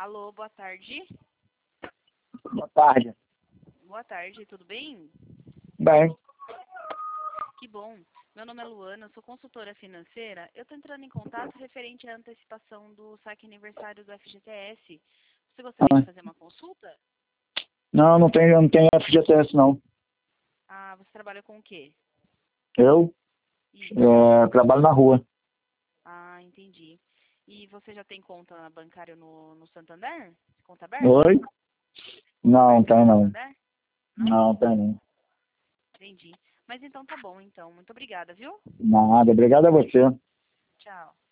Alô, boa tarde. Boa tarde. Boa tarde, tudo bem? Bem, Que bom. Meu nome é Luana, eu sou consultora financeira. Eu estou entrando em contato referente à antecipação do saque aniversário do FGTS. Você gostaria de fazer uma consulta? não tenho FGTS não. Ah, você trabalha com o quê? Eu Isso. trabalho na rua. Ah, entendi. E você já tem conta bancária no Santander? Conta aberta? Oi? Conta Não, aberta tem no não. Santander? Não, tem não. Entendi. Mas então tá bom, então. Muito obrigada, viu? Nada, obrigado a você. Tchau.